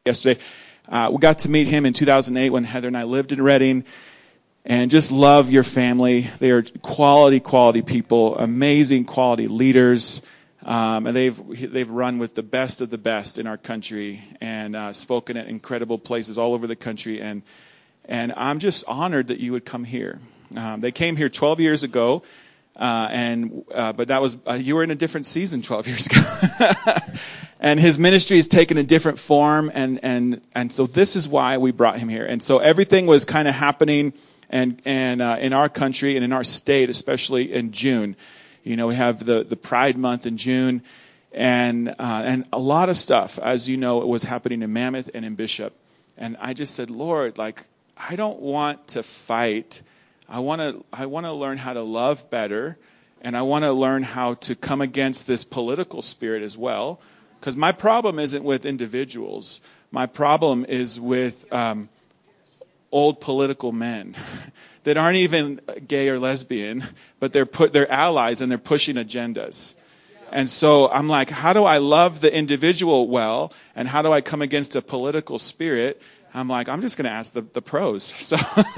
yesterday. We got to meet him in 2008 when Heather and I lived in Redding. And just love your family. They are quality people, amazing quality leaders. And they've run with the best of the best in our country and spoken at incredible places all over the country. And I'm just honored that you would come here. They came here 12 years ago, but that was you were in a different season 12 years ago. And his ministry has taken a different form, and so this is why we brought him here. And so everything was kind of happening. And in our country and in our state, especially in June, we have the Pride Month in June, and a lot of stuff, as you know, it was happening in Mammoth and in Bishop. And I just said, Lord, I don't want to fight. I want to learn how to love better, and I want to learn how to come against this political spirit as well. Because my problem isn't with individuals. My problem is with old political men that aren't even gay or lesbian, but they're allies and they're pushing agendas. And so I'm like, how do I love the individual well, and how do I come against a political spirit? I'm like, I'm just going to ask the pros. So,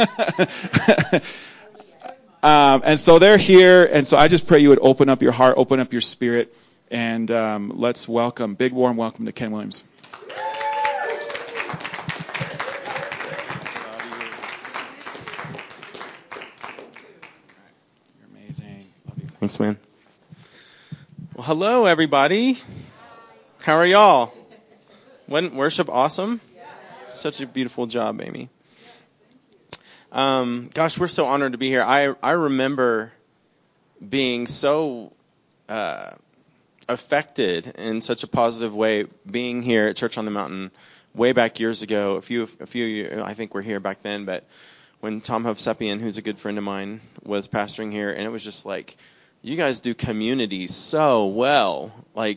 and so they're here, and so I just pray you would open up your heart, open up your spirit, and let's welcome, big warm welcome to Ken Williams. Thanks, man. Well, hello, everybody. How are y'all? Wasn't worship awesome? Such a beautiful job, Amy. Gosh, we're so honored to be here. I remember being so affected in such a positive way being here at Church on the Mountain way back years ago. A few years, I think, were here back then, but when Tom Hovsepian, who's a good friend of mine, was pastoring here, and it was just like, you guys do community so well.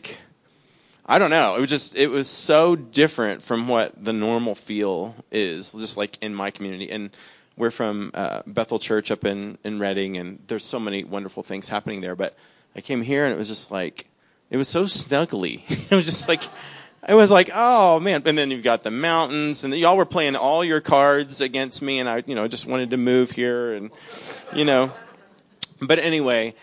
I don't know. It was so different from what the normal feel is, just like in my community. And we're from Bethel Church up in Redding, and there's so many wonderful things happening there. But I came here, and it was just like, it was so snuggly. It was like, oh man. And then you've got the mountains, and y'all were playing all your cards against me, and I, just wanted to move here, and, But anyway,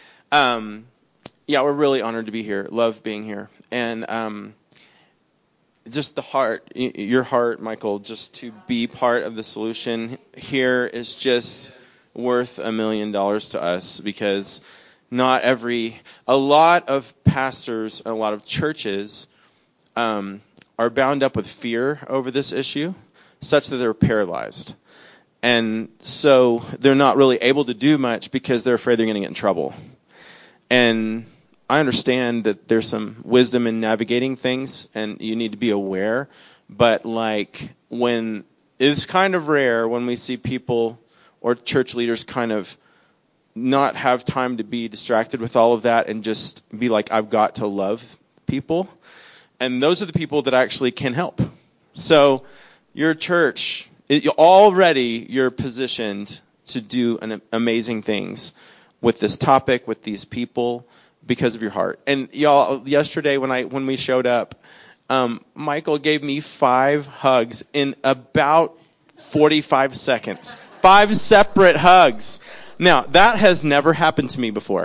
we're really honored to be here. Love being here. And just the heart, your heart, Michael, just to be part of the solution here is just worth $1 million to us, because a lot of pastors, a lot of churches are bound up with fear over this issue, such that they're paralyzed. And so they're not really able to do much because they're afraid they're going to get in trouble. And I understand that there's some wisdom in navigating things, and you need to be aware. But when it's kind of rare when we see people or church leaders kind of not have time to be distracted with all of that and just be like, I've got to love people. And those are the people that actually can help. So your church, you're positioned to do amazing things with this topic, with these people, because of your heart. And y'all, yesterday when we showed up, Michael gave me 5 hugs in about 45 seconds. 5 separate hugs. Now, that has never happened to me before.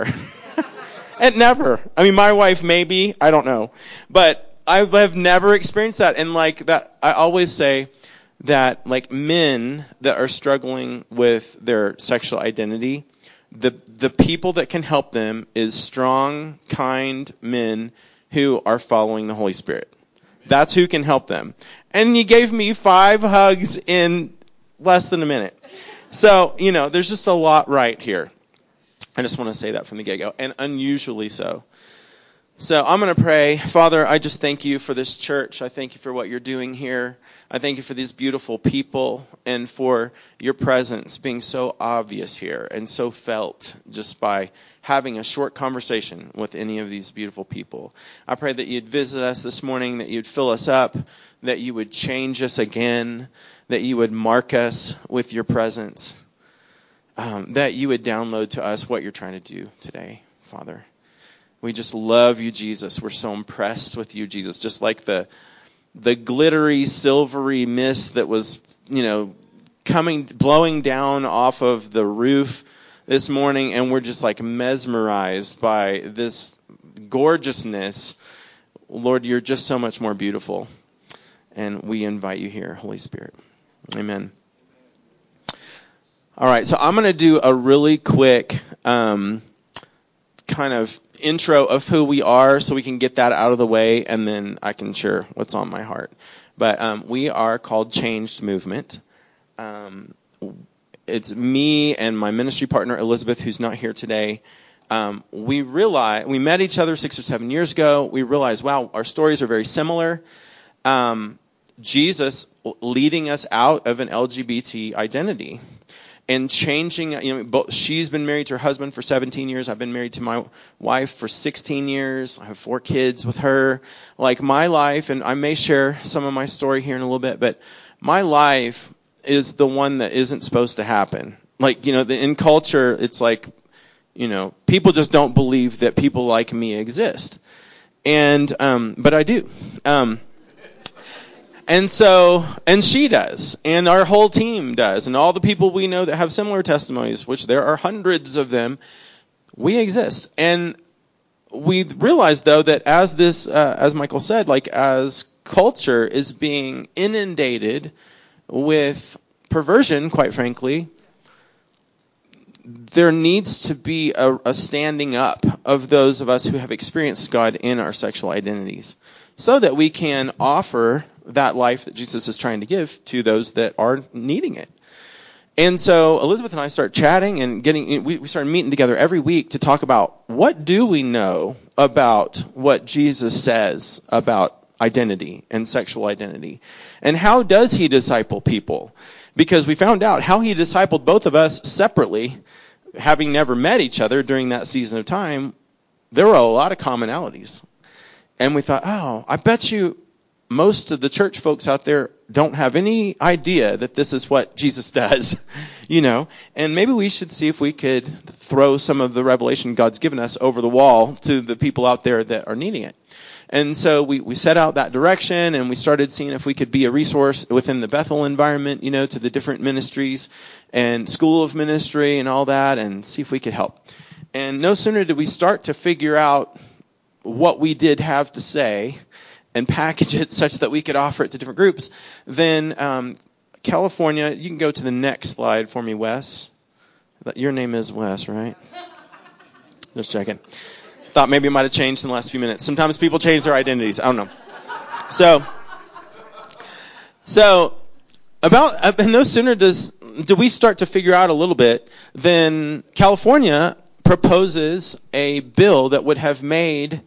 And never. I mean, my wife maybe, I don't know. But I have never experienced that. And that, I always say that men that are struggling with their sexual identity, the people that can help them is strong, kind men who are following the Holy Spirit. That's who can help them. And he gave me 5 hugs in less than a minute. So, there's just a lot right here. I just want to say that from the get-go, and unusually so. So I'm going to pray. Father, I just thank you for this church. I thank you for what you're doing here. I thank you for these beautiful people and for your presence being so obvious here and so felt just by having a short conversation with any of these beautiful people. I pray that you'd visit us this morning, that you'd fill us up, that you would change us again, that you would mark us with your presence, that you would download to us what you're trying to do today, Father. We just love you, Jesus. We're so impressed with you, Jesus. Just like the the glittery, silvery mist that was, blowing down off of the roof this morning, and we're just like mesmerized by this gorgeousness. Lord, you're just so much more beautiful. And we invite you here, Holy Spirit. Amen. All right, so I'm going to do a really quick kind of intro of who we are so we can get that out of the way, and then I can share what's on my heart. But we are called Changed Movement. It's me and my ministry partner, Elizabeth, who's not here today. We met each other 6 or 7 years ago. We realized, wow, our stories are very similar. Jesus leading us out of an LGBT identity and changing, she's been married to her husband for 17 years. I've been married to my wife for 16 years. I have 4 kids with her. Like my life, and I may share some of my story here in a little bit, but my life is the one that isn't supposed to happen. Like, in culture, it's like, people just don't believe that people like me exist. And, but I do. And she does, and our whole team does, and all the people we know that have similar testimonies, which there are hundreds of them, we exist. And we realize, though, that as Michael said, like as culture is being inundated with perversion, quite frankly, there needs to be a standing up of those of us who have experienced God in our sexual identities, so that we can offer that life that Jesus is trying to give to those that are needing it. And so Elizabeth and I start chatting and we started meeting together every week to talk about what do we know about what Jesus says about identity and sexual identity, and how does he disciple people? Because we found out how he discipled both of us separately, having never met each other during that season of time. There were a lot of commonalities. And we thought, I bet you most of the church folks out there don't have any idea that this is what Jesus does, and maybe we should see if we could throw some of the revelation God's given us over the wall to the people out there that are needing it. And so we set out that direction, and we started seeing if we could be a resource within the Bethel environment, to the different ministries and school of ministry and all that, and see if we could help. And no sooner did we start to figure out what we did have to say and package it such that we could offer it to different groups, then California, you can go to the next slide for me, Wes. Your name is Wes, right? Just checking. Thought maybe it might have changed in the last few minutes. Sometimes people change their identities. I don't know. And no sooner do we start to figure out a little bit, then California proposes a bill that would have made,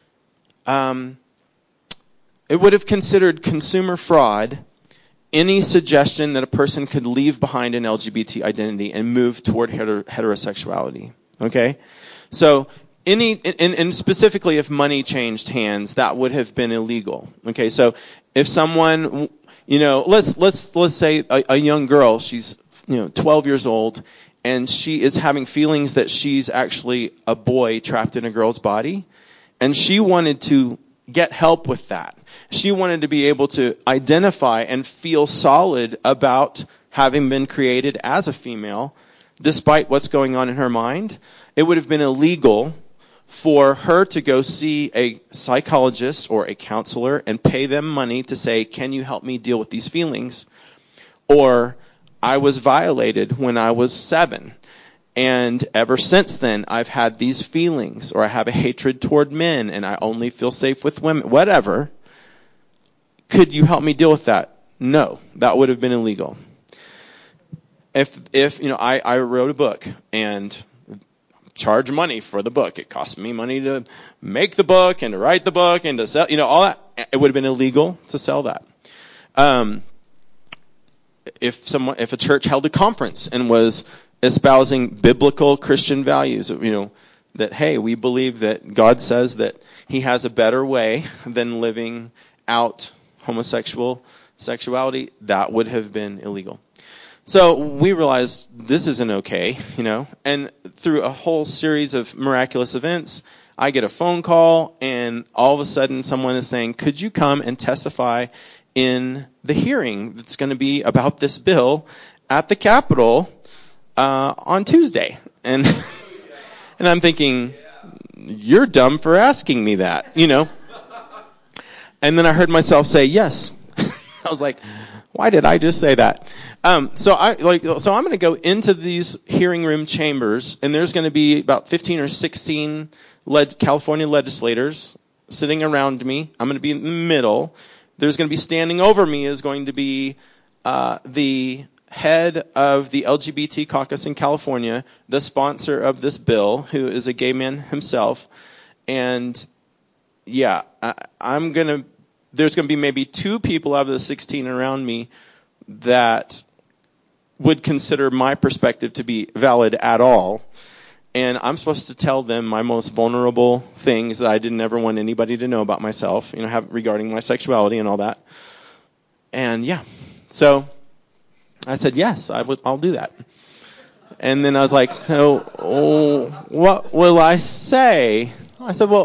it would have considered consumer fraud any suggestion that a person could leave behind an LGBT identity and move toward heterosexuality. Okay? So, and specifically if money changed hands, that would have been illegal. Okay? So, if someone, let's say a young girl, she's, 12 years old, and she is having feelings that she's actually a boy trapped in a girl's body, and she wanted to get help with that. She wanted to be able to identify and feel solid about having been created as a female, despite what's going on in her mind. It would have been illegal for her to go see a psychologist or a counselor and pay them money to say, can you help me deal with these feelings? Or, I was violated when I was 7. And ever since then, I've had these feelings, or I have a hatred toward men, and I only feel safe with women, whatever. Could you help me deal with that? No, that would have been illegal. If I wrote a book and charge money for the book. It cost me money to make the book and to write the book and to sell, all that. It would have been illegal to sell that. If a church held a conference and was espousing biblical Christian values, that, hey, we believe that God says that he has a better way than living out homosexual sexuality, that would have been illegal. So we realized this isn't okay, and through a whole series of miraculous events, I get a phone call, and all of a sudden someone is saying, could you come and testify in the hearing that's going to be about this bill at the Capitol on Tuesday? And and I'm thinking, you're dumb for asking me that, you know. And then I heard myself say yes. I was like, why did I just say that? So I'm going to go into these hearing room chambers, and there's going to be about 15 or 16 California legislators sitting around me. I'm going to be in the middle. There's going to be standing over me is going to be the head of the LGBT caucus in California, the sponsor of this bill, who is a gay man himself. And yeah, there's going to be maybe 2 people out of the 16 around me that would consider my perspective to be valid at all. And I'm supposed to tell them my most vulnerable things that I didn't ever want anybody to know about myself, regarding my sexuality and all that. And yeah, so I said, yes, I'll do that. And then I was like, what will I say? I said, well,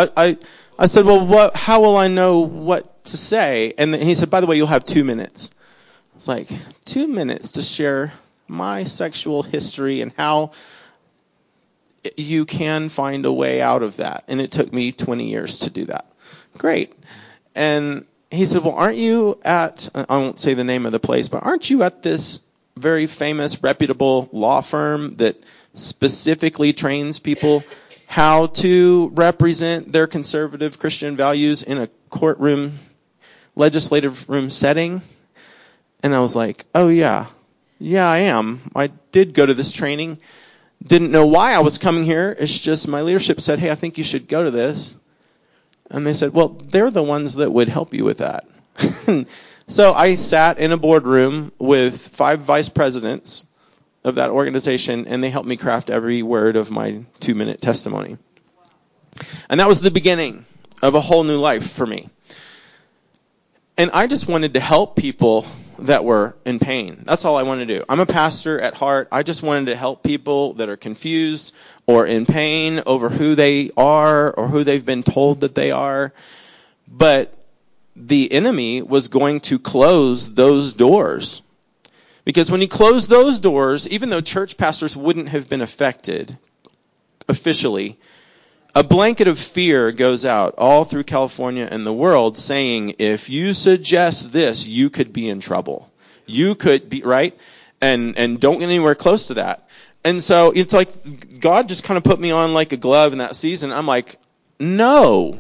how will I know what to say? And then he said, by the way, you'll have 2 minutes. It's like 2 minutes to share my sexual history and how you can find a way out of that. And it took me 20 years to do that. Great. And he said, well, aren't you at, I won't say the name of the place, but aren't you at this very famous, reputable law firm that specifically trains people how to represent their conservative Christian values in a courtroom, legislative room setting? And I was like, oh yeah, I am. I did go to this training. Didn't know why I was coming here. It's just my leadership said, hey, I think you should go to this. And they said, well, they're the ones that would help you with that. So I sat in a boardroom with 5 vice presidents of that organization, and they helped me craft every word of my 2-minute testimony. And that was the beginning of a whole new life for me. And I just wanted to help people that were in pain. That's all I wanted to do. I'm a pastor at heart. I just wanted to help people that are confused or in pain over who they are or who they've been told that they are. But the enemy was going to close those doors. Because when he closed those doors, even though church pastors wouldn't have been affected officially, a blanket of fear goes out all through California and the world saying, if you suggest this, you could be in trouble. You could be, right? And don't get anywhere close to that. And so it's like God just kind of put me on like a glove in that season. I'm like, no.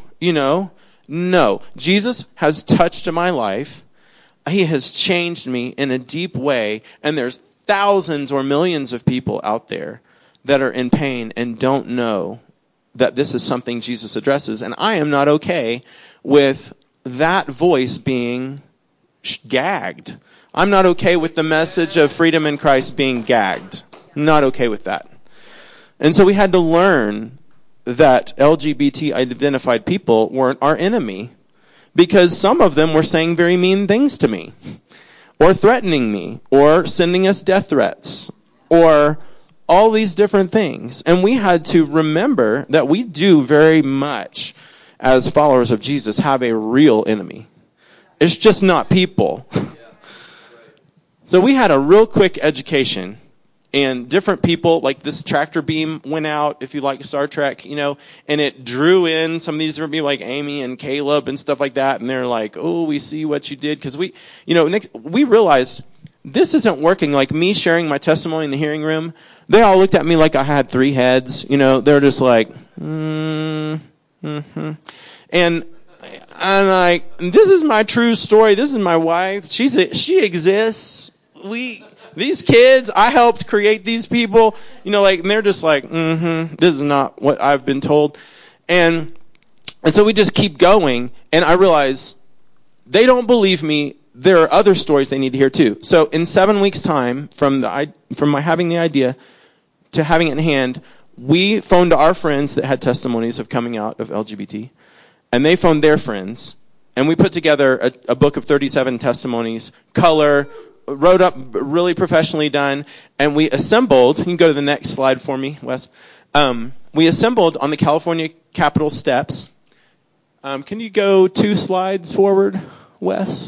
Jesus has touched my life. He has changed me in a deep way. And there's thousands or millions of people out there that are in pain and don't know that this is something Jesus addresses. And I am not okay with that voice being gagged. I'm not okay with the message of freedom in Christ being gagged. I'm not okay with that. And so we had to learn that LGBT identified people weren't our enemy, because some of them were saying very mean things to me, or threatening me, or sending us death threats, or all these different things. And we had to remember that we do very much, as followers of Jesus, have a real enemy. It's just not people. So we had a real quick education. And different people, like this tractor beam went out, if you like Star Trek, and it drew in some of these different people like Amy and Caleb and stuff like that. And they're like, oh, we see what you did. Because we realized this isn't working. Like me sharing my testimony in the hearing room, they all looked at me like I had 3 heads. They're just like, And I'm like, this is my true story. This is my wife. She exists. These kids, I helped create these people, and they're just like, this is not what I've been told. And so we just keep going, and I realize they don't believe me. There are other stories they need to hear too. So in 7 weeks' time, from my having the idea to having it in hand, we phoned our friends that had testimonies of coming out of LGBT, and they phoned their friends, and we put together a book of 37 testimonies, color, wrote up, really professionally done, and we assembled. You can go to the next slide for me, Wes. We assembled on the California Capitol Steps. Can you go 2 slides forward, Wes?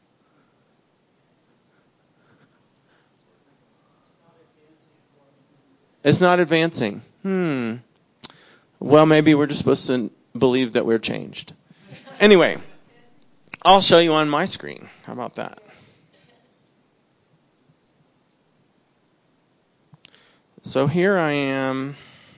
It's not advancing. Well, maybe we're just supposed to believe that we're changed. Anyway, I'll show you on my screen. How about that? So here I am.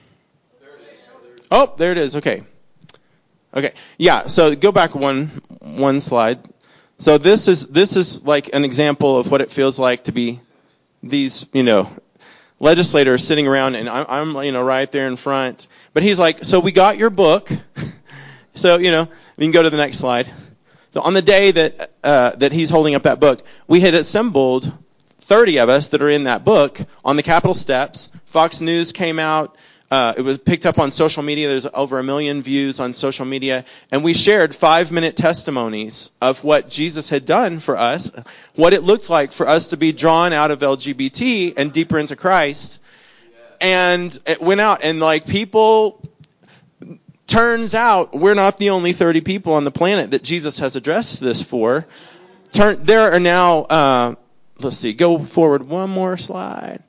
Oh, there it is. Okay. Yeah. So go back one slide. So this is like an example of what it feels like to be these, legislators sitting around, and I'm right there in front. But he's like, so we got your book. So we can go to the next slide. So on the day that he's holding up that book, we had assembled 30 of us that are in that book on the Capitol steps. Fox News came out. It was picked up on social media. There's over 1 million views on social media. And we shared 5-minute testimonies of what Jesus had done for us, what it looked like for us to be drawn out of LGBT and deeper into Christ. And it went out, and people, turns out we're not the only 30 people on the planet that Jesus has addressed this for. There are now, let's see, go forward one more slide.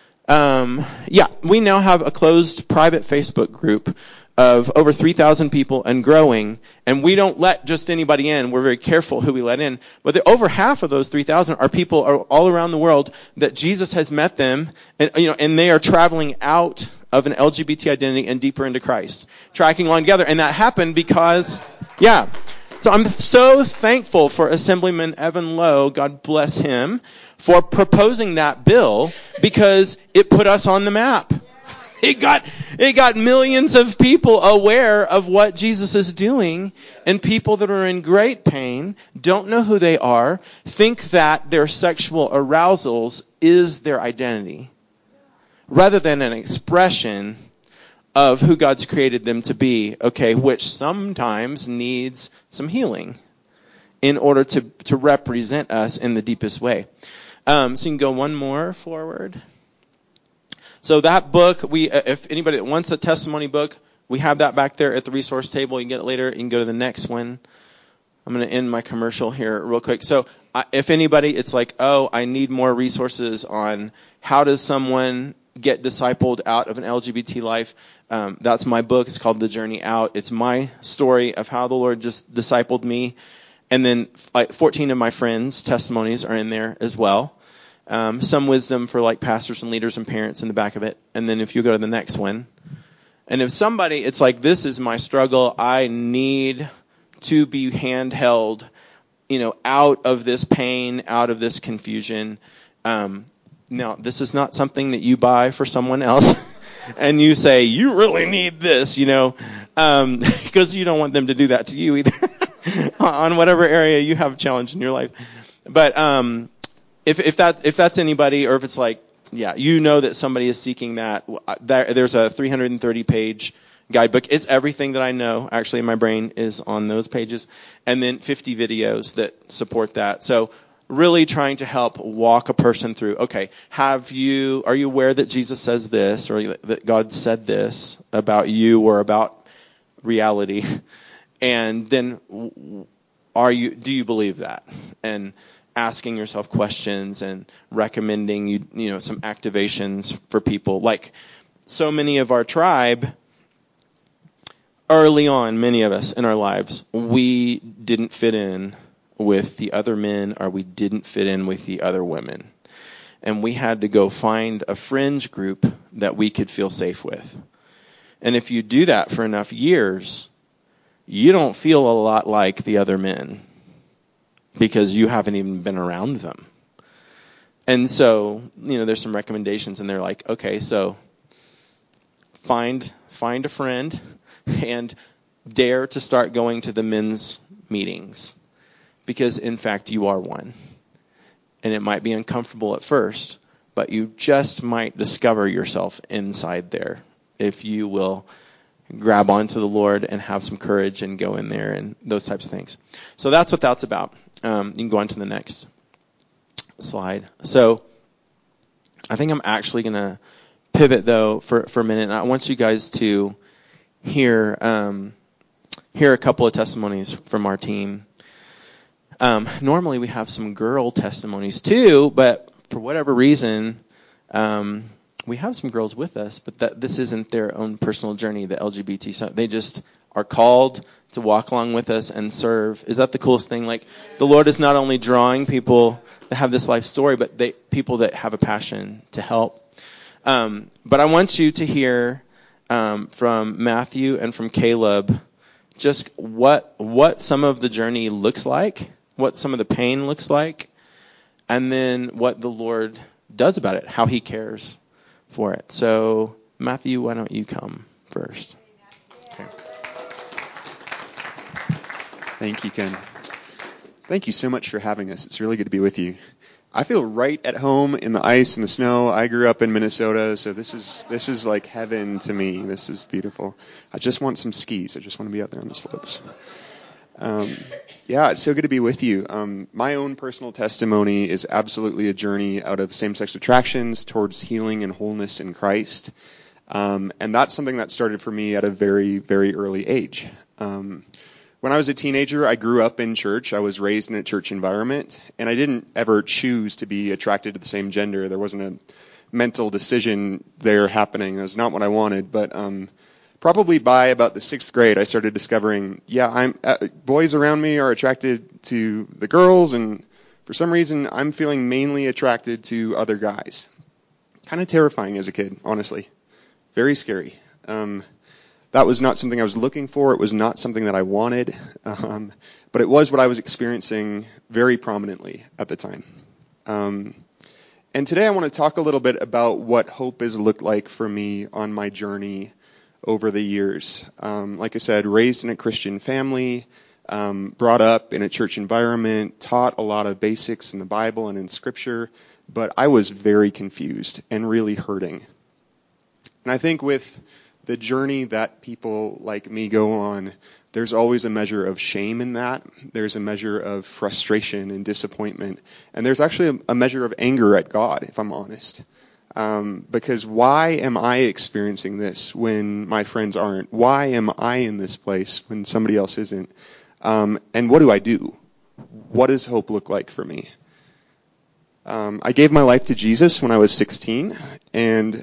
We now have a closed private Facebook group of over 3,000 people and growing, and we don't let just anybody in. We're very careful who we let in. But over half of those 3,000 are people all around the world that Jesus has met them, and they are traveling out of an LGBT identity and deeper into Christ, tracking along together. And that happened because, So I'm so thankful for Assemblyman Evan Lowe, God bless him, for proposing that bill, because it put us on the map. It got millions of people aware of what Jesus is doing, and people that are in great pain, don't know who they are, think that their sexual arousals is their identity, rather than an expression of who God's created them to be, which sometimes needs some healing in order to represent us in the deepest way. So you can go one more forward. So that book, if anybody that wants a testimony book, we have that back there at the resource table. You can get it later. You can go to the next one. I'm going to end my commercial here real quick. So if anybody, it's like, I need more resources on how does someone get discipled out of an LGBT life. That's my book. It's called The Journey Out. It's my story of how the Lord just discipled me. And then 14 of my friends' testimonies are in there as well. Some wisdom for pastors and leaders and parents in the back of it. And then if you go to the next one. And if somebody, it's like, this is my struggle. I need to be handheld, out of this pain, out of this confusion. Now, this is not something that you buy for someone else and you say, you really need this, because you don't want them to do that to you either on whatever area you have a challenge in your life. But if that's anybody, or if it's that somebody is seeking that, there's a 330-page guidebook. It's everything that I know. Actually, my brain is on those pages. And then 50 videos that support that. So really trying to help walk a person through, are you aware that Jesus says this, or that God said this about you or about reality? And then do you believe that? And asking yourself questions and recommending some activations for people. Like so many of our tribe, early on, many of us in our lives, we didn't fit in with the other men, or we didn't fit in with the other women. And we had to go find a fringe group that we could feel safe with. And if you do that for enough years, you don't feel a lot like the other men, because you haven't even been around them. And so, there's some recommendations, and they're like, so find a friend and dare to start going to the men's meetings. Because, in fact, you are one. And it might be uncomfortable at first, but you just might discover yourself inside there if you will grab onto the Lord and have some courage and go in there and those types of things. So that's what that's about. You can go on to the next slide. So I think I'm actually going to pivot, though, for a minute. And I want you guys to hear a couple of testimonies from our team. Normally we have some girl testimonies too, but for whatever reason, we have some girls with us, but this isn't their own personal journey, the LGBT. So they just are called to walk along with us and serve. Is that the coolest thing? Like, the Lord is not only drawing people that have this life story, but people that have a passion to help. But I want you to hear from Matthew and from Caleb just what some of the journey looks like, what some of the pain looks like, and then what the Lord does about it, how he cares for it. So, Matthew, why don't you come first? Okay. Thank you, Ken. Thank you so much for having us. It's really good to be with you. I feel right at home in the ice and the snow. I grew up in Minnesota, so this is like heaven to me. This is beautiful. I just want some skis. I just want to be out there on the slopes. It's so good to be with you. My own personal testimony is absolutely a journey out of same-sex attractions towards healing and wholeness in Christ. And that's something that started for me at a very, very early age. When I was a teenager, I grew up in church. I was raised in a church environment, and I didn't ever choose to be attracted to the same gender. There wasn't a mental decision there happening. It was not what I wanted, but probably by about the 6th grade, I started discovering, boys around me are attracted to the girls, and for some reason, I'm feeling mainly attracted to other guys. Kind of terrifying as a kid, honestly. Very scary. That was not something I was looking for. It was not something that I wanted, but it was what I was experiencing very prominently at the time. And today I want to talk a little bit about what hope has looked like for me on my journey over the years. Like I said, raised in a Christian family, brought up in a church environment, taught a lot of basics in the Bible and in Scripture, but I was very confused and really hurting. And I think with the journey that people like me go on, there's always a measure of shame in that. There's a measure of frustration and disappointment. And there's actually a measure of anger at God, if I'm honest. Because why am I experiencing this when my friends aren't? Why am I in this place when somebody else isn't? And what do I do? What does hope look like for me? I gave my life to Jesus when I was 16, and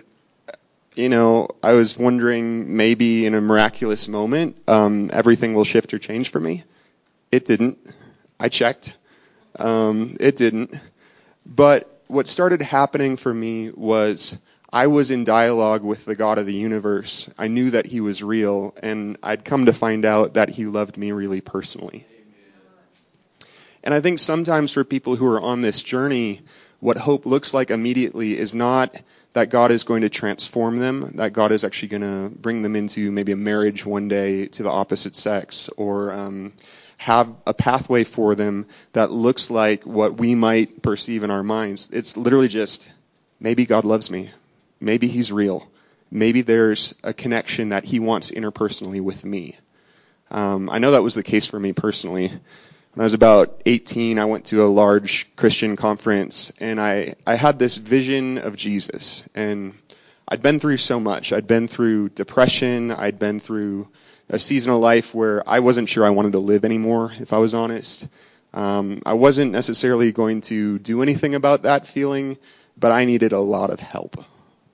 I was wondering maybe in a miraculous moment, everything will shift or change for me. It didn't. I checked. It didn't. But what started happening for me was I was in dialogue with the God of the universe. I knew that he was real, and I'd come to find out that he loved me really personally. And I think sometimes for people who are on this journey, what hope looks like immediately is not that God is going to transform them, that God is actually going to bring them into maybe a marriage one day to the opposite sex, or have a pathway for them that looks like what we might perceive in our minds. It's literally just, maybe God loves me. Maybe he's real. Maybe there's a connection that he wants interpersonally with me. I know that was the case for me personally. When I was about 18, I went to a large Christian conference, and I had this vision of Jesus. And I'd been through so much. I'd been through depression. I'd been through a season of life where I wasn't sure I wanted to live anymore, if I was honest. I wasn't necessarily going to do anything about that feeling, but I needed a lot of help.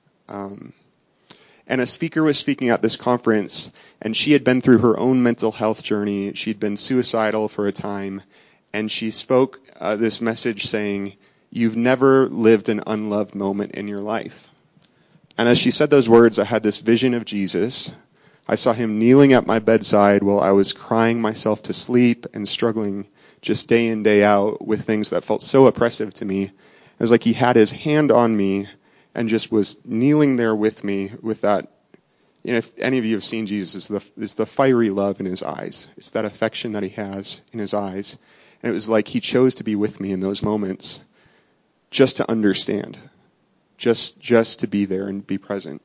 And a speaker was speaking at this conference, and she had been through her own mental health journey. She'd been suicidal for a time, and she spoke this message saying, "You've never lived an unloved moment in your life." And as she said those words, I had this vision of Jesus. I saw him kneeling at my bedside while I was crying myself to sleep and struggling just day in, day out with things that felt so oppressive to me. It was like he had his hand on me and just was kneeling there with me with that. If any of you have seen Jesus, it's the fiery love in his eyes. It's that affection that he has in his eyes. And it was like he chose to be with me in those moments just to understand, just to be there and be present.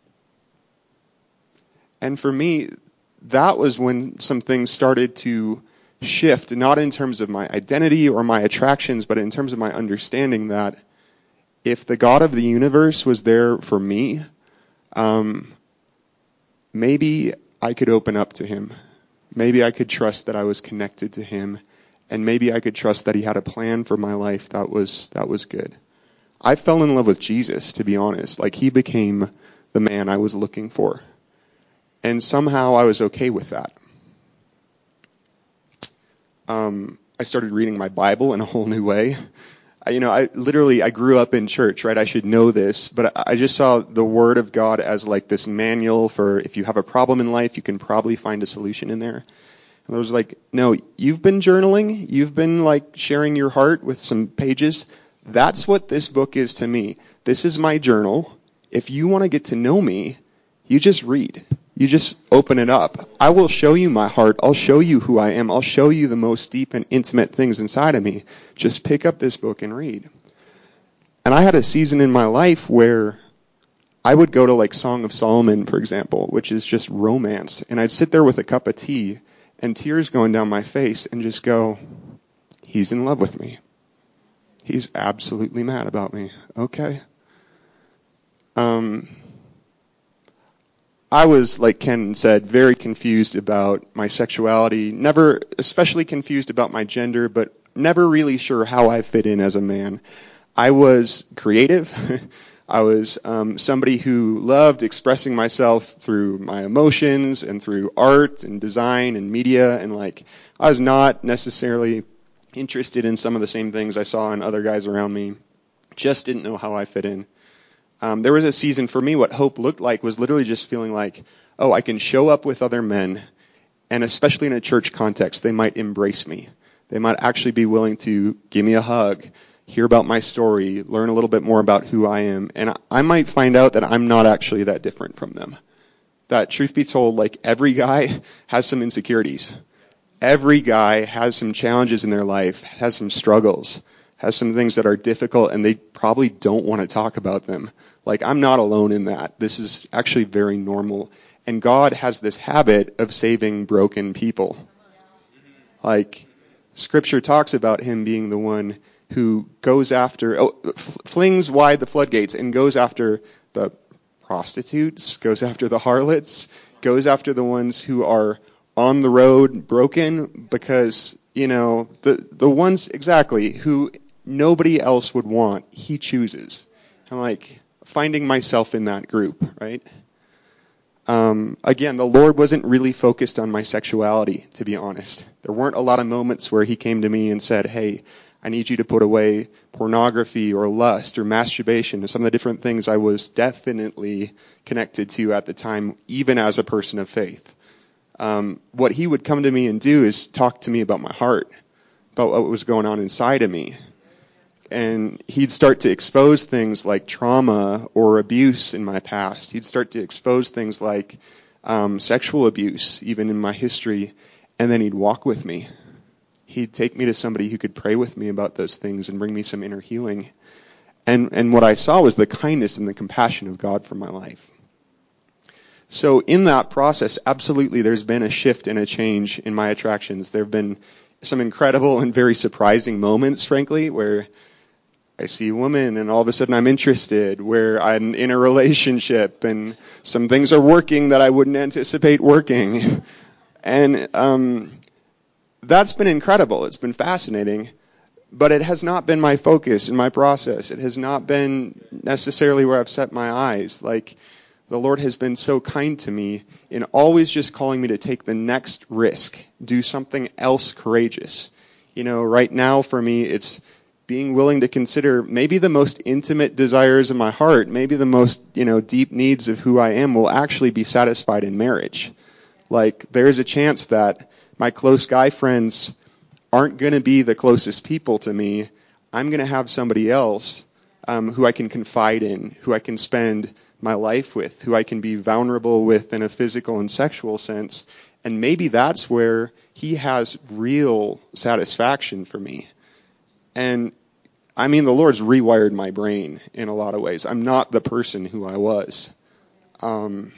And for me, that was when some things started to shift, not in terms of my identity or my attractions, but in terms of my understanding that if the God of the universe was there for me, maybe I could open up to him. Maybe I could trust that I was connected to him, and maybe I could trust that he had a plan for my life that was good. I fell in love with Jesus, to be honest. Like, he became the man I was looking for. And somehow I was okay with that. I started reading my Bible in a whole new way. I grew up in church, right? I should know this, but I just saw the Word of God as like this manual for if you have a problem in life, you can probably find a solution in there. And I was like, no, you've been journaling, you've been like sharing your heart with some pages. That's what this book is to me. This is my journal. If you want to get to know me, you just read. You just open it up. I will show you my heart. I'll show you who I am. I'll show you the most deep and intimate things inside of me. Just pick up this book and read. And I had a season in my life where I would go to like Song of Solomon, for example, which is just romance. And I'd sit there with a cup of tea and tears going down my face and just go, he's in love with me. He's absolutely mad about me. Okay. I was, like Ken said, very confused about my sexuality, never especially confused about my gender, but never really sure how I fit in as a man. I was creative. I was somebody who loved expressing myself through my emotions and through art and design and media, and like I was not necessarily interested in some of the same things I saw in other guys around me. Just didn't know how I fit in. There was a season for me, what hope looked like was literally just feeling like, oh, I can show up with other men, and especially in a church context, they might embrace me. They might actually be willing to give me a hug, hear about my story, learn a little bit more about who I am, and I might find out that I'm not actually that different from them. That, truth be told, like every guy has some insecurities. Every guy has some challenges in their life, has some struggles, has some things that are difficult, and they probably don't want to talk about them. Like, I'm not alone in that. This is actually very normal. And God has this habit of saving broken people. Like, Scripture talks about him being the one who goes after, flings wide the floodgates and goes after the prostitutes, goes after the harlots, goes after the ones who are on the road broken because, the ones exactly who nobody else would want, he chooses. I'm like finding myself in that group, right? Again, the Lord wasn't really focused on my sexuality, to be honest. There weren't a lot of moments where he came to me and said, hey, I need you to put away pornography or lust or masturbation or some of the different things I was definitely connected to at the time, even as a person of faith. What he would come to me and do is talk to me about my heart, about what was going on inside of me. And he'd start to expose things like trauma or abuse in my past. He'd start to expose things like sexual abuse, even in my history. And then he'd walk with me. He'd take me to somebody who could pray with me about those things and bring me some inner healing. And what I saw was the kindness and the compassion of God for my life. So in that process, absolutely, there's been a shift and a change in my attractions. There have been some incredible and very surprising moments, frankly, where I see a woman and all of a sudden I'm interested, where I'm in a relationship and some things are working that I wouldn't anticipate working. And that's been incredible. It's been fascinating. But it has not been my focus in my process. It has not been necessarily where I've set my eyes. Like, the Lord has been so kind to me in always just calling me to take the next risk, do something else courageous. Right now for me, it's being willing to consider maybe the most intimate desires of my heart, maybe the most, deep needs of who I am will actually be satisfied in marriage. Like, there's a chance that my close guy friends aren't going to be the closest people to me. I'm going to have somebody else who I can confide in, who I can spend my life with, who I can be vulnerable with in a physical and sexual sense. And maybe that's where he has real satisfaction for me. And the Lord's rewired my brain in a lot of ways. I'm not the person who I was. But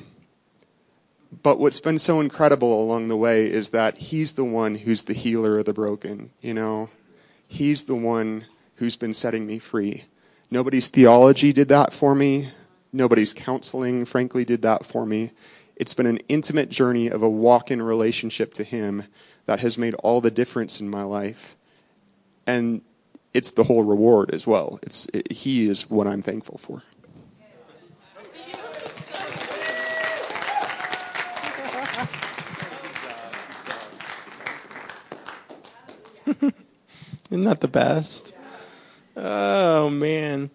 what's been so incredible along the way is that he's the one who's the healer of the broken. He's the one who's been setting me free. Nobody's theology did that for me. Nobody's counseling, frankly, did that for me. It's been an intimate journey of a walk-in relationship to him that has made all the difference in my life. And it's the whole reward as well. He is what I'm thankful for. Isn't that the best? Oh, man.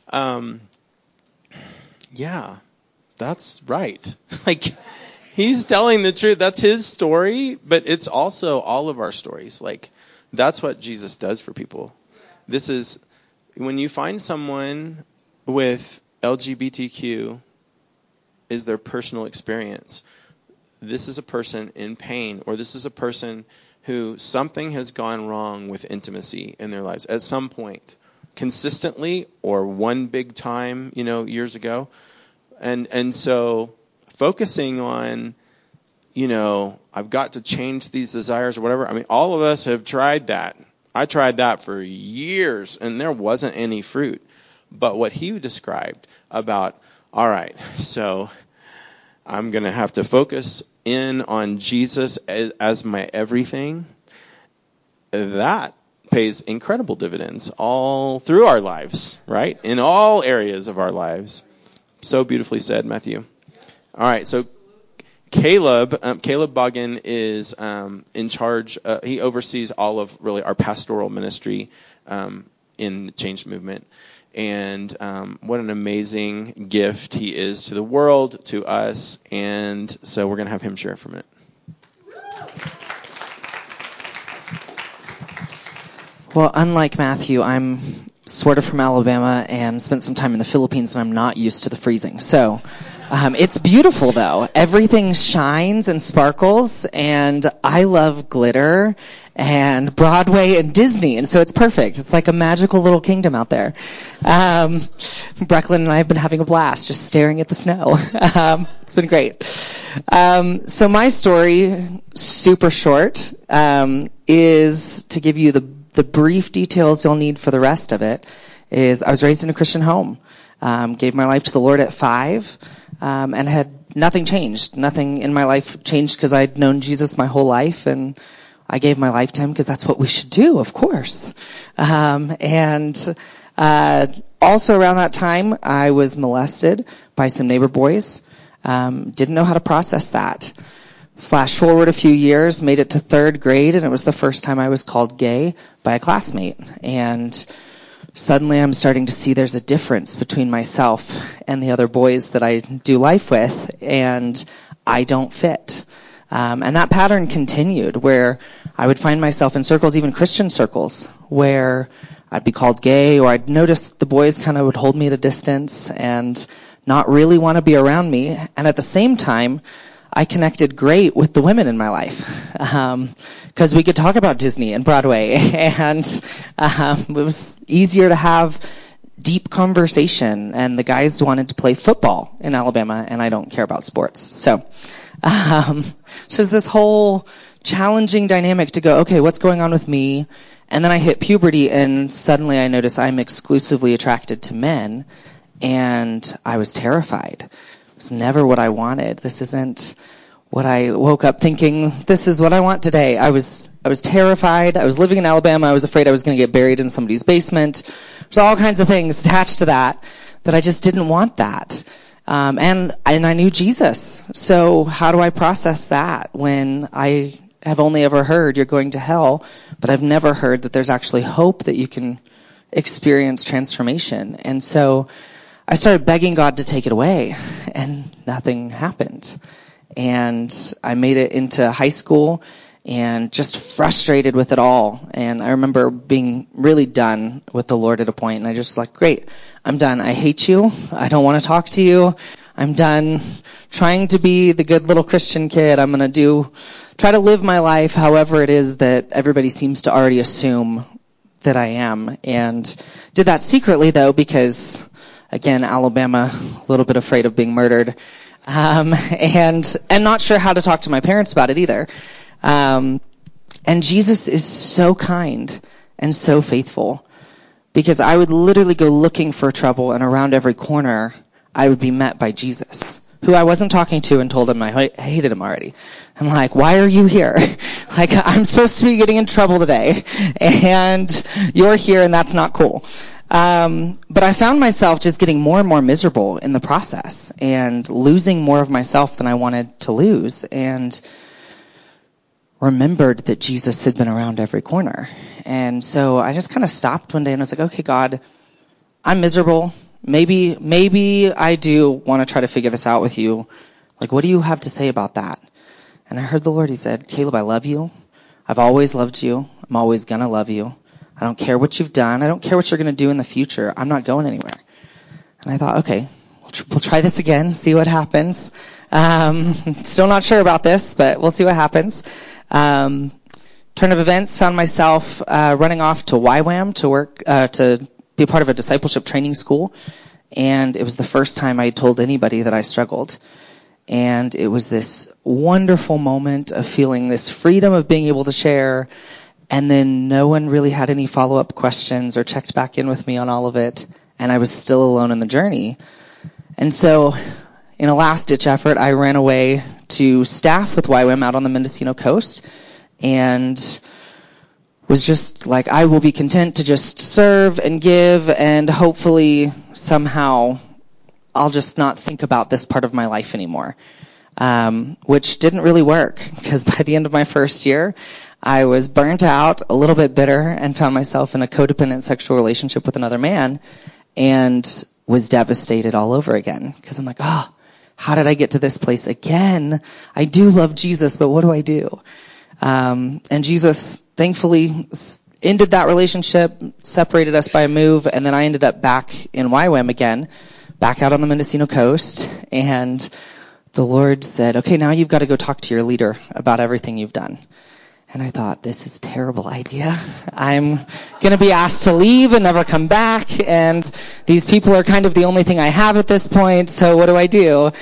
Yeah, that's right. Like, he's telling the truth. That's his story, but it's also all of our stories. Like, that's what Jesus does for people. This is, when you find someone with LGBTQ is their personal experience, this is a person in pain, or this is a person who something has gone wrong with intimacy in their lives at some point, consistently or one big time, years ago. And so focusing on, I've got to change these desires or whatever. I mean, all of us have tried that. I tried that for years and there wasn't any fruit. But what he described about, all right, so I'm going to have to focus in on Jesus as my everything, that pays incredible dividends all through our lives, right? In all areas of our lives. So beautifully said, Matthew. All right, so Caleb Boggin is in charge. He oversees all of really our pastoral ministry in the Change Movement. And what an amazing gift he is to the world, to us. And so we're going to have him share for a minute. Well, unlike Matthew, I'm sort of from Alabama and spent some time in the Philippines, and I'm not used to the freezing. So it's beautiful, though. Everything shines and sparkles, and I love glitter and Broadway and Disney, and so it's perfect. It's like a magical little kingdom out there. Brecklin and I have been having a blast just staring at the snow. It's been great. So my story, super short, is to give you the brief details you'll need for the rest of it. Is I was raised in a Christian home, gave my life to the Lord at 5, and had nothing changed. Nothing in my life changed because I'd known Jesus my whole life, and I gave my life to him because that's what we should do, of course. And also around that time, I was molested by some neighbor boys. Didn't know how to process that. Flash forward a few years, made it to 3rd grade, and it was the first time I was called gay by a classmate. And suddenly I'm starting to see there's a difference between myself and the other boys that I do life with, and I don't fit. And that pattern continued, where I would find myself in circles, even Christian circles, where I'd be called gay, or I'd notice the boys kind of would hold me at a distance and not really want to be around me. And at the same time, I connected great with the women in my life, because we could talk about Disney and Broadway, and it was easier to have deep conversation. And the guys wanted to play football in Alabama, and I don't care about sports. So it's this whole challenging dynamic to go, okay, what's going on with me? And then I hit puberty, and suddenly I notice I'm exclusively attracted to men, and I was terrified. It was never what I wanted. This isn't what I woke up thinking, this is what I want today. I was terrified. I was living in Alabama. I was afraid I was going to get buried in somebody's basement. There's all kinds of things attached to that I just didn't want that. And I knew Jesus. So how do I process that when I have only ever heard you're going to hell, but I've never heard that there's actually hope that you can experience transformation? And so I started begging God to take it away, and nothing happened. And I made it into high school and just frustrated with it all. And I remember being really done with the Lord at a point, and I just like, great, I'm done. I hate you. I don't want to talk to you. I'm done trying to be the good little Christian kid. I'm going to try to live my life however it is that everybody seems to already assume that I am. And did that secretly, though, because again, Alabama, a little bit afraid of being murdered, and not sure how to talk to my parents about it either. And Jesus is so kind and so faithful, because I would literally go looking for trouble, and around every corner, I would be met by Jesus, who I wasn't talking to and told him I hated him already. I'm like, why are you here? Like, I'm supposed to be getting in trouble today, and you're here, and that's not cool. But I found myself just getting more and more miserable in the process and losing more of myself than I wanted to lose, and remembered that Jesus had been around every corner. And so I just kind of stopped one day and I was like, okay, God, I'm miserable. Maybe I do want to try to figure this out with you. Like, what do you have to say about that? And I heard the Lord, he said, Caleb, I love you. I've always loved you. I'm always going to love you. I don't care what you've done. I don't care what you're going to do in the future. I'm not going anywhere. And I thought, okay, we'll try this again, see what happens. Still not sure about this, but we'll see what happens. Turn of events, found myself running off to YWAM to work, to be a part of a discipleship training school. And it was the first time I told anybody that I struggled. And it was this wonderful moment of feeling this freedom of being able to share. And then no one really had any follow-up questions or checked back in with me on all of it. And I was still alone in the journey. And so in a last-ditch effort, I ran away to staff with YWAM out on the Mendocino coast and was just like, I will be content to just serve and give, and hopefully somehow I'll just not think about this part of my life anymore, which didn't really work, because by the end of my first year, I was burnt out, a little bit bitter, and found myself in a codependent sexual relationship with another man, and was devastated all over again, because I'm like, how did I get to this place again? I do love Jesus, but what do I do? And Jesus thankfully ended that relationship, separated us by a move, and then I ended up back in YWAM again, back out on the Mendocino coast, and the Lord said, okay, now you've got to go talk to your leader about everything you've done. And I thought, this is a terrible idea. I'm going to be asked to leave and never come back, and these people are kind of the only thing I have at this point, so what do I do?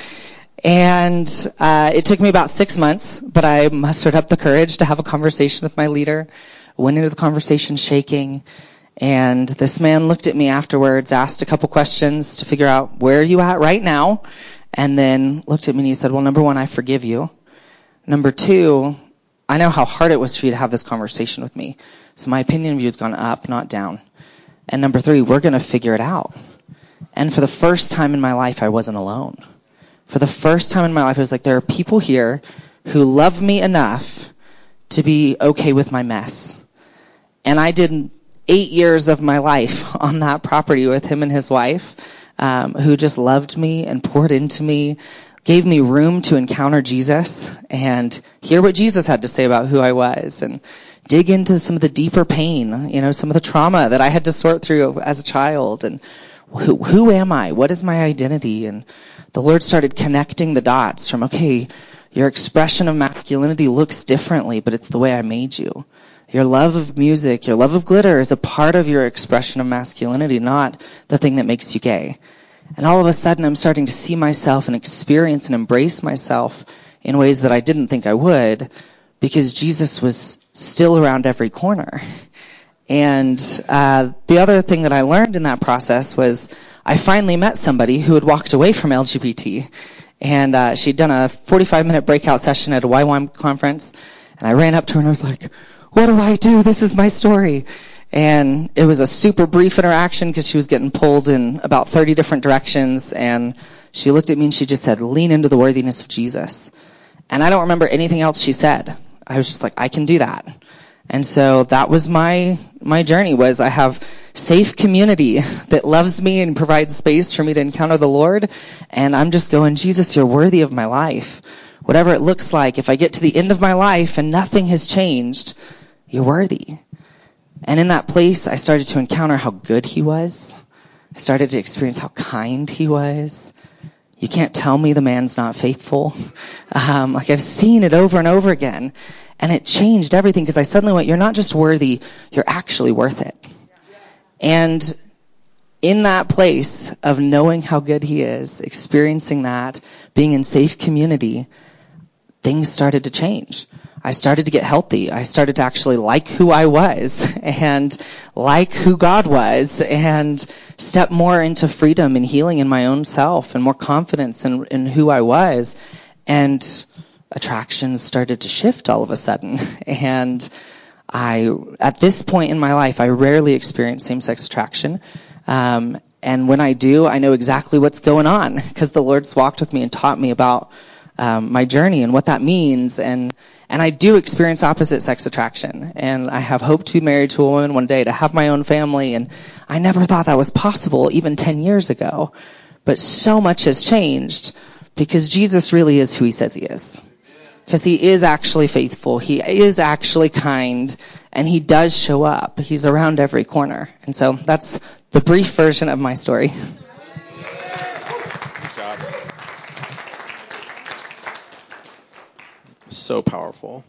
And it took me about 6 months, but I mustered up the courage to have a conversation with my leader, went into the conversation shaking, and this man looked at me afterwards, asked a couple questions to figure out, where are you at right now? And then looked at me and he said, well, number one, I forgive you. Number two, I know how hard it was for you to have this conversation with me. So my opinion of you has gone up, not down. And number three, we're going to figure it out. And for the first time in my life, I wasn't alone. For the first time in my life, I was like, there are people here who love me enough to be okay with my mess. And I did 8 years of my life on that property with him and his wife, who just loved me and poured into me, gave me room to encounter Jesus and hear what Jesus had to say about who I was, and dig into some of the deeper pain, some of the trauma that I had to sort through as a child, and who am I? What is my identity? And the Lord started connecting the dots from, okay, your expression of masculinity looks differently, but it's the way I made you. Your love of music, your love of glitter is a part of your expression of masculinity, not the thing that makes you gay. And all of a sudden, I'm starting to see myself and experience and embrace myself in ways that I didn't think I would, because Jesus was still around every corner. And the other thing that I learned in that process was I finally met somebody who had walked away from LGBT. And she'd done a 45-minute breakout session at a YWAM conference. And I ran up to her and I was like, what do I do? This is my story. And it was a super brief interaction because she was getting pulled in about 30 different directions. And she looked at me and she just said, lean into the worthiness of Jesus. And I don't remember anything else she said. I was just like, I can do that. And so that was my journey, was I have safe community that loves me and provides space for me to encounter the Lord. And I'm just going, Jesus, you're worthy of my life. Whatever it looks like, if I get to the end of my life and nothing has changed, you're worthy. And in that place, I started to encounter how good he was. I started to experience how kind he was. You can't tell me the man's not faithful. I've seen it over and over again. And it changed everything, because I suddenly went, you're not just worthy, you're actually worth it. And in that place of knowing how good he is, experiencing that, being in safe community, things started to change. I started to get healthy. I started to actually like who I was and like who God was and step more into freedom and healing in my own self and more confidence in who I was. And attractions started to shift all of a sudden. And at this point in my life, I rarely experience same-sex attraction. And when I do, I know exactly what's going on because the Lord's walked with me and taught me about my journey and what that means. And I do experience opposite sex attraction. And I have hoped to be married to a woman one day, to have my own family. And I never thought that was possible even 10 years ago. But so much has changed because Jesus really is who he says he is. Because he is actually faithful. He is actually kind. And he does show up. He's around every corner. And so that's the brief version of my story. Good job. So powerful.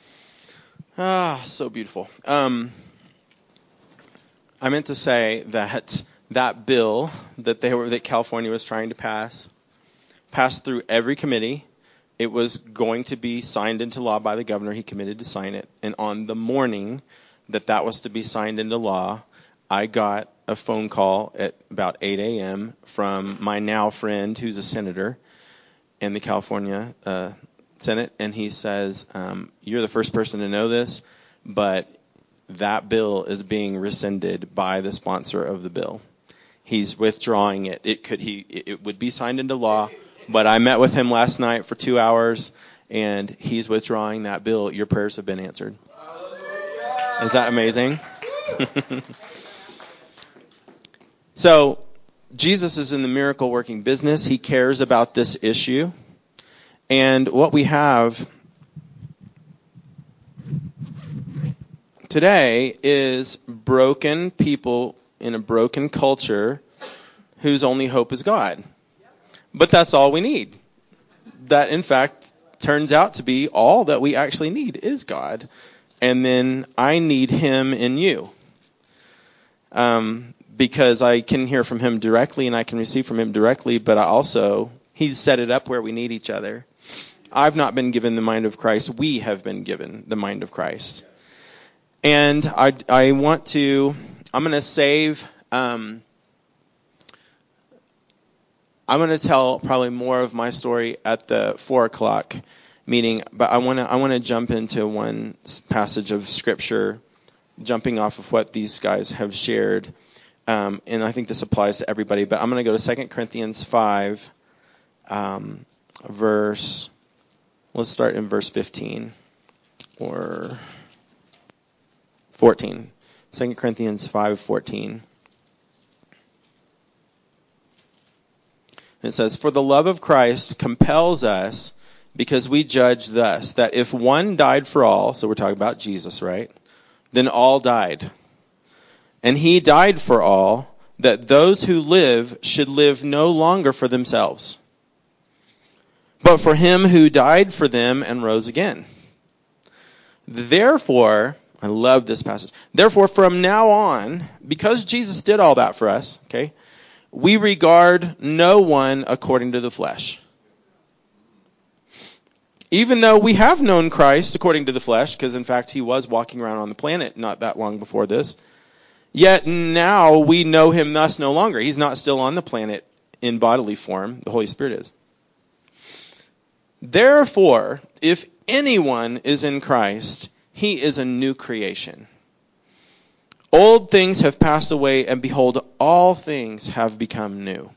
So beautiful. I meant to say that bill that California was trying to pass passed through every committee. It was going to be signed into law by the governor. He committed to sign it. And on the morning that was to be signed into law, I got a phone call at about 8 a.m. from my now friend who's a senator in the California Senate. And he says, you're the first person to know this, but that bill is being rescinded by the sponsor of the bill. He's withdrawing it. It would be signed into law. But I met with him last night for 2 hours, and he's withdrawing that bill. Your prayers have been answered. Is that amazing? So, Jesus is in the miracle working business. He cares about this issue. And what we have today is broken people in a broken culture whose only hope is God. But that's all we need. That, in fact, turns out to be all that we actually need is God. And then I need him in you. Because I can hear from him directly and I can receive from him directly, but he's set it up where we need each other. I've not been given the mind of Christ. We have been given the mind of Christ. And I'm going to save, I'm going to tell probably more of my story at the 4:00 meeting, but I want to jump into one passage of scripture, jumping off of what these guys have shared, and I think this applies to everybody. But I'm going to go to 2 Corinthians 5, let's start in verse 15 or 14. 2 Corinthians 5:14. It says, "For the love of Christ compels us, because we judge thus, that if one died for all," so we're talking about Jesus, right? "Then all died. And he died for all, that those who live should live no longer for themselves, but for him who died for them and rose again. Therefore," I love this passage, "therefore from now on, because Jesus did all that for us, okay, we regard no one according to the flesh. Even though we have known Christ according to the flesh," because in fact he was walking around on the planet not that long before this, "yet now we know him thus no longer." He's not still on the planet in bodily form. The Holy Spirit is. "Therefore, if anyone is in Christ, he is a new creation. Old things have passed away, and behold, all things have become new."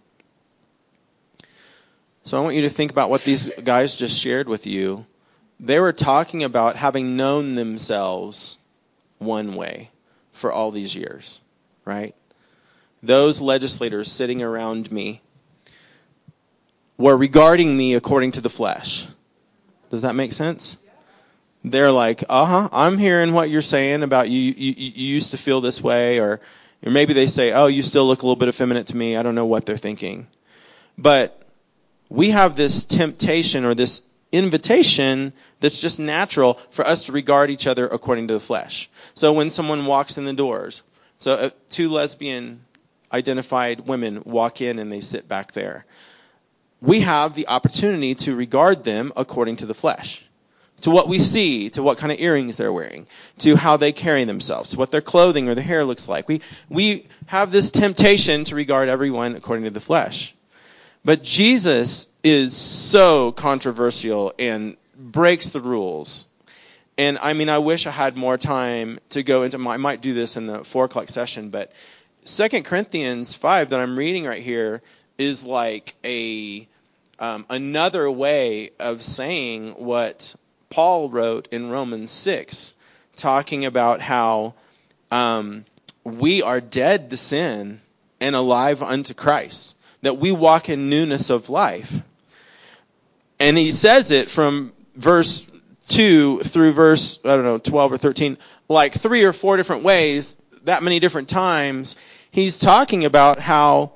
So I want you to think about what these guys just shared with you. They were talking about having known themselves one way for all these years, right? Those legislators sitting around me were regarding me according to the flesh. Does that make sense? They're like, I'm hearing what you're saying about you used to feel this way, or maybe they say, "Oh, you still look a little bit effeminate to me." I don't know what they're thinking. But we have this temptation or this invitation that's just natural for us to regard each other according to the flesh. So when someone walks in the doors, so 2 lesbian identified women walk in and they sit back there, we have the opportunity to regard them according to the flesh. to what we see, to what kind of earrings they're wearing, to how they carry themselves, to what their clothing or their hair looks like. We have this temptation to regard everyone according to the flesh. But Jesus is so controversial and breaks the rules. And I mean, I wish I had more time to go into I might do this in the 4:00 session, but 2 Corinthians 5 that I'm reading right here is like another way of saying what Paul wrote in Romans 6, talking about how we are dead to sin and alive unto Christ, that we walk in newness of life. And he says it from verse 2 through verse, 12 or 13, like 3 or 4 different ways, that many different times. He's talking about how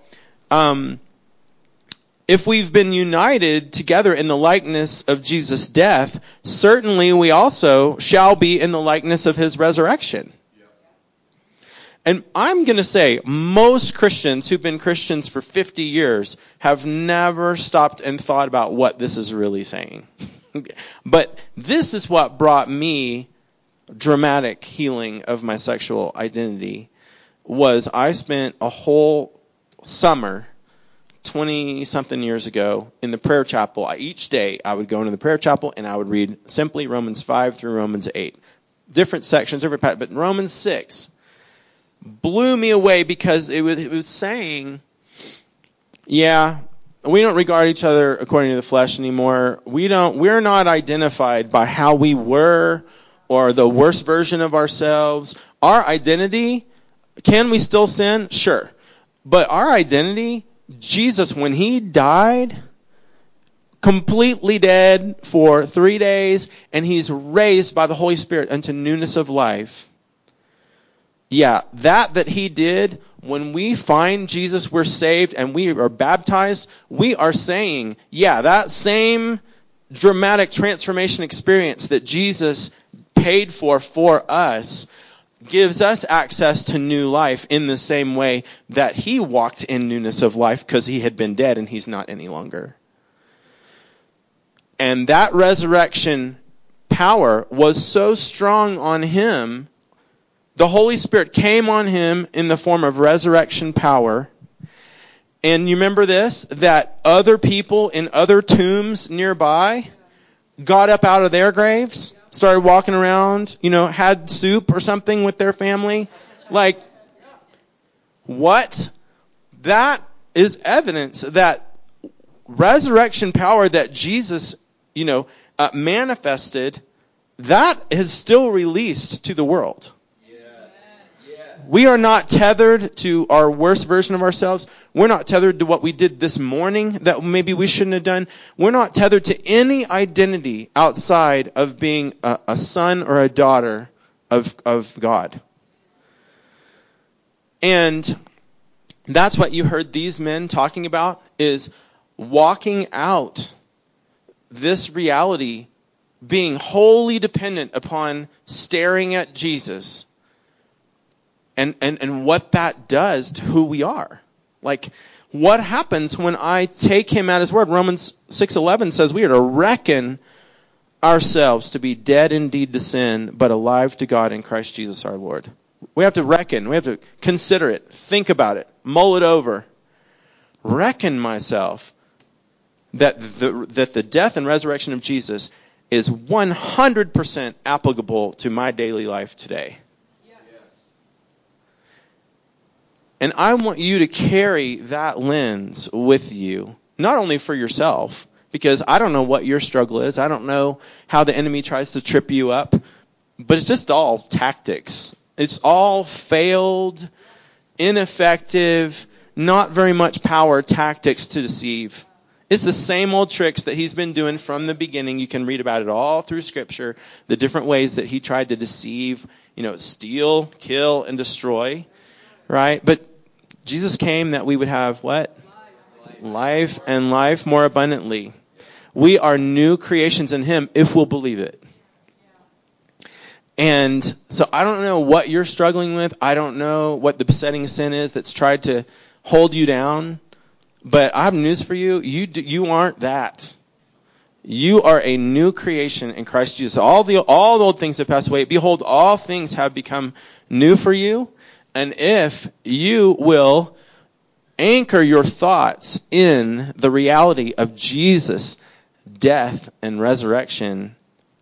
if we've been united together in the likeness of Jesus' death, certainly we also shall be in the likeness of his resurrection. And I'm going to say most Christians who've been Christians for 50 years have never stopped and thought about what this is really saying. But this is what brought me dramatic healing of my sexual identity. Was I spent a whole summer 20-something years ago in the prayer chapel. Each day I would go into the prayer chapel and I would read simply Romans 5 through Romans 8. Different sections, but Romans 6 blew me away because it was saying, yeah, we don't regard each other according to the flesh anymore. We're not identified by how we were or the worst version of ourselves. Our identity, can we still sin? Sure. But our identity, Jesus, when he died, completely dead for 3 days, and he's raised by the Holy Spirit unto newness of life. Yeah, that he did, when we find Jesus, we're saved, and we are baptized, we are saying, yeah, that same dramatic transformation experience that Jesus paid for us gives us access to new life in the same way that he walked in newness of life because he had been dead and he's not any longer. And that resurrection power was so strong on him, the Holy Spirit came on him in the form of resurrection power. And you remember this? That other people in other tombs nearby got up out of their graves, started walking around, had soup or something with their family. Like, what? That is evidence that resurrection power that Jesus, manifested, that is still released to the world. We are not tethered to our worst version of ourselves. We're not tethered to what we did this morning that maybe we shouldn't have done. We're not tethered to any identity outside of being a son or a daughter of God. And that's what you heard these men talking about, is walking out this reality, being wholly dependent upon staring at Jesus. And what that does to who we are. Like, what happens when I take him at his word? Romans 6:11 says we are to reckon ourselves to be dead indeed to sin, but alive to God in Christ Jesus our Lord. We have to reckon. We have to consider it. Think about it. Mull it over. Reckon myself that the death and resurrection of Jesus is 100% applicable to my daily life today. And I want you to carry that lens with you, not only for yourself, because I don't know what your struggle is. I don't know how the enemy tries to trip you up, but it's just all tactics. It's all failed, ineffective, not very much power tactics to deceive. It's the same old tricks that he's been doing from the beginning. You can read about it all through Scripture, the different ways that he tried to deceive, steal, kill, and destroy. Right? But Jesus came that we would have what? Life, and life more abundantly. We are new creations in him if we'll believe it. And so I don't know what you're struggling with. I don't know what the besetting sin is that's tried to hold you down. But I have news for you. You aren't that. You are a new creation in Christ Jesus. All the old things have passed away. Behold, all things have become new for you. And if you will anchor your thoughts in the reality of Jesus' death and resurrection,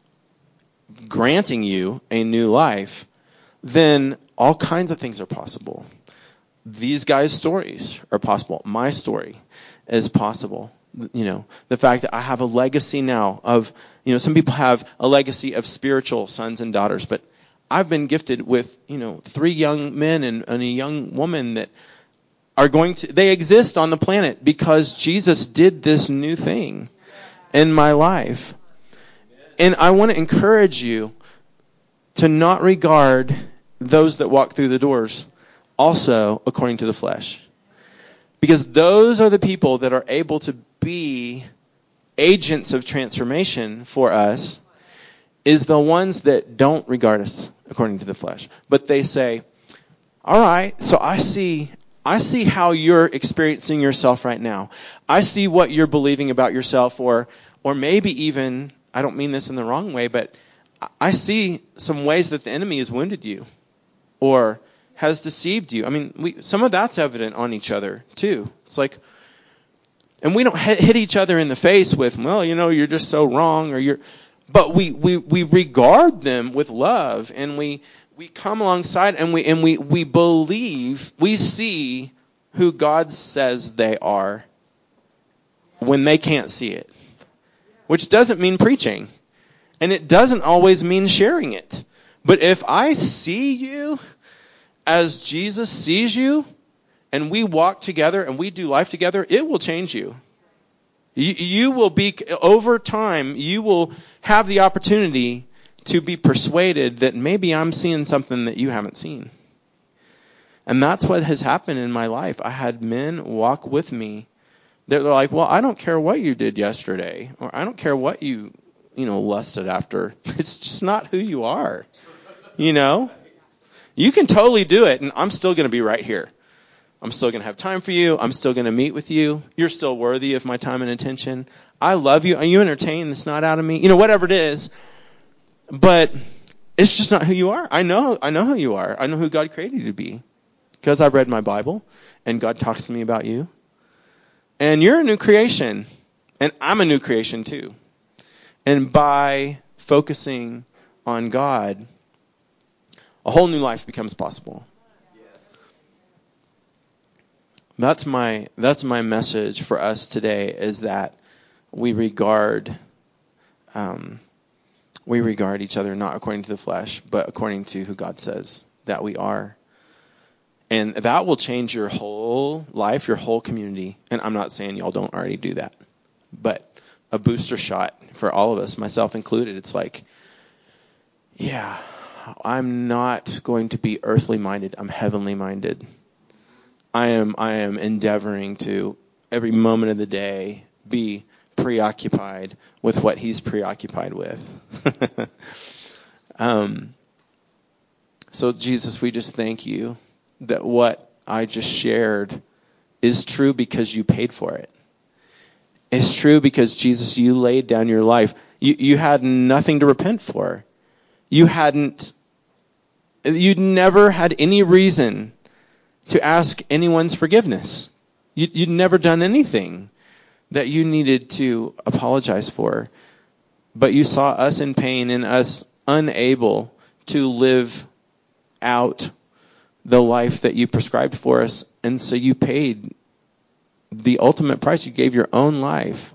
granting you a new life, then all kinds of things are possible. These guys' stories are possible. My story is possible. The fact that I have a legacy now of, some people have a legacy of spiritual sons and daughters, but I've been gifted with, 3 young men and a young woman that are they exist on the planet because Jesus did this new thing in my life. And I want to encourage you to not regard those that walk through the doors also according to the flesh. Because those are the people that are able to be agents of transformation for us, is the ones that don't regard us according to the flesh. But they say, all right, so I see how you're experiencing yourself right now. I see what you're believing about yourself, or maybe even, I don't mean this in the wrong way, but I see some ways that the enemy has wounded you or has deceived you. I mean, some of that's evident on each other too. It's like, and we don't hit each other in the face with, well, you're just so wrong, but we regard them with love, and we come alongside, and we believe, we see who God says they are when they can't see it. Which doesn't mean preaching. And it doesn't always mean sharing it. But if I see you as Jesus sees you, and we walk together and we do life together, it will change you. You will be, over time, you will have the opportunity to be persuaded that maybe I'm seeing something that you haven't seen. And that's what has happened in my life. I had men walk with me. They're like, well, I don't care what you did yesterday, or I don't care what you lusted after. It's just not who you are. You can totally do it, and I'm still going to be right here. I'm still going to have time for you. I'm still going to meet with you. You're still worthy of my time and attention. I love you. Are you entertaining the snot out of me? Whatever it is. But it's just not who you are. I know who you are. I know who God created you to be. Because I've read my Bible, and God talks to me about you. And you're a new creation. And I'm a new creation too. And by focusing on God, a whole new life becomes possible. That's my message for us today, is that we regard each other not according to the flesh, but according to who God says that we are. And that will change your whole life, your whole community. And I'm not saying y'all don't already do that, but a booster shot for all of us, myself included. It's like, yeah, I'm not going to be earthly minded. I'm heavenly minded. I am endeavoring to, every moment of the day, be preoccupied with what he's preoccupied with. So Jesus, we just thank you that what I just shared is true because you paid for it. It's true because, Jesus, you laid down your life. You had nothing to repent for. You'd never had any reason to ask anyone's forgiveness. You'd never done anything that you needed to apologize for. But you saw us in pain and us unable to live out the life that you prescribed for us. And so you paid the ultimate price. You gave your own life.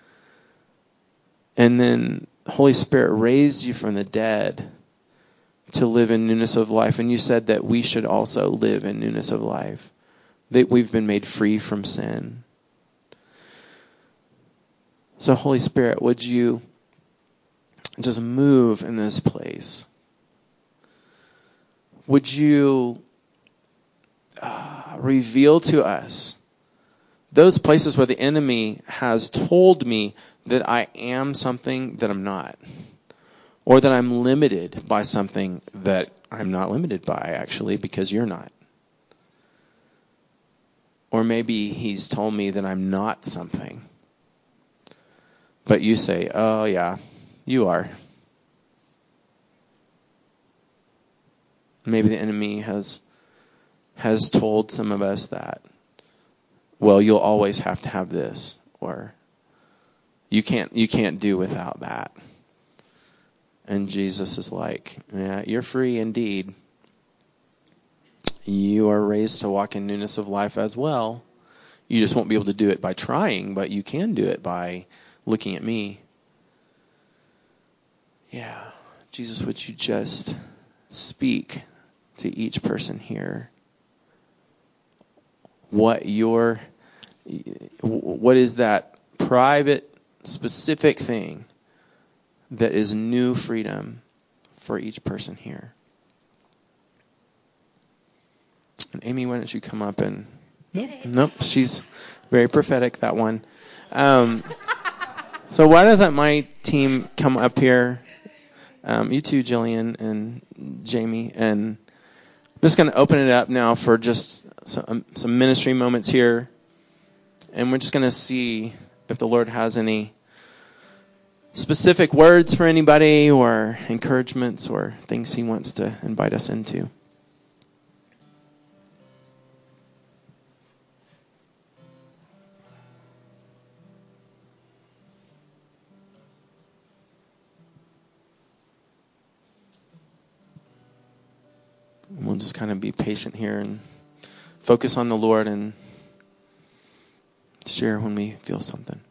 And then the Holy Spirit raised you from the dead to live in newness of life. And you said that we should also live in newness of life, that we've been made free from sin. So Holy Spirit, would you just move in this place? Would you reveal to us those places where the enemy has told me that I am something that I'm not, or that I'm limited by something that I'm not limited by, actually, because you're not. Or maybe he's told me that I'm not something, But you say, oh yeah, you are. Maybe the enemy has told some of us that, well, you'll always have to have this, or you can't do without that. And Jesus is like, yeah, you're free indeed. You are raised to walk in newness of life as well. You just won't be able to do it by trying, but you can do it by looking at me. Yeah. Jesus, would you just speak to each person here what is that private, specific thing that is new freedom for each person here? And Amy, why don't you come up and... Nope, she's very prophetic, that one. So why doesn't my team come up here? You two, Jillian and Jamie. And I'm just going to open it up now for just some ministry moments here. And we're just going to see if the Lord has any specific words for anybody or encouragements or things he wants to invite us into. We'll just kind of be patient here and focus on the Lord and share when we feel something.